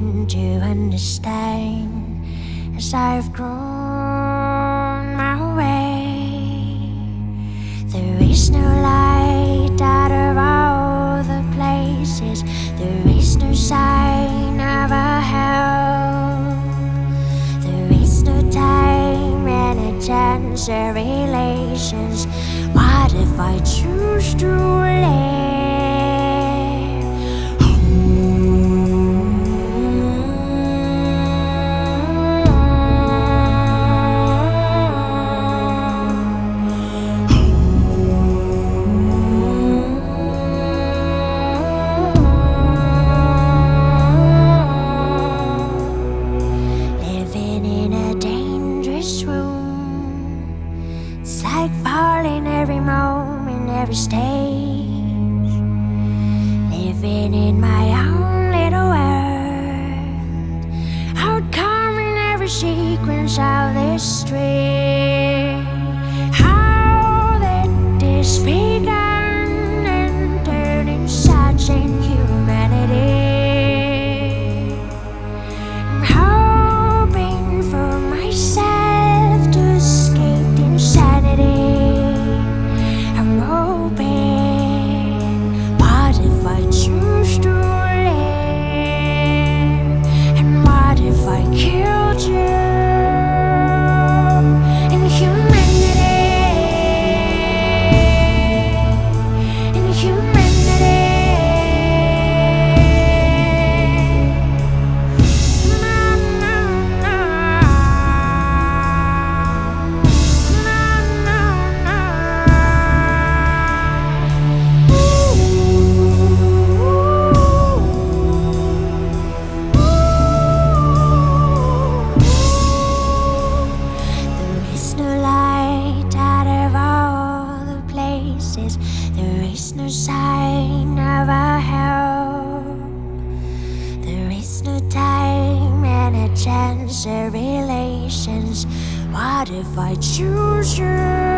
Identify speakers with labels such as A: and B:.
A: begin to understand as I've grown my way. There is no light out of all the places. There is no sign of a hell. There is no time and a chance of relations. What if I choose to live? It's like falling every moment, every stage. Living in my own little world, outcoming every sequence of this stream. How did this begin and turn in such inhumanity? I'm hoping for myself to escape the insanity. I'm hoping, what if I choose to live? And what if I killed you? There is no sign of a help. There is no time and a chance of relations. What if I choose you?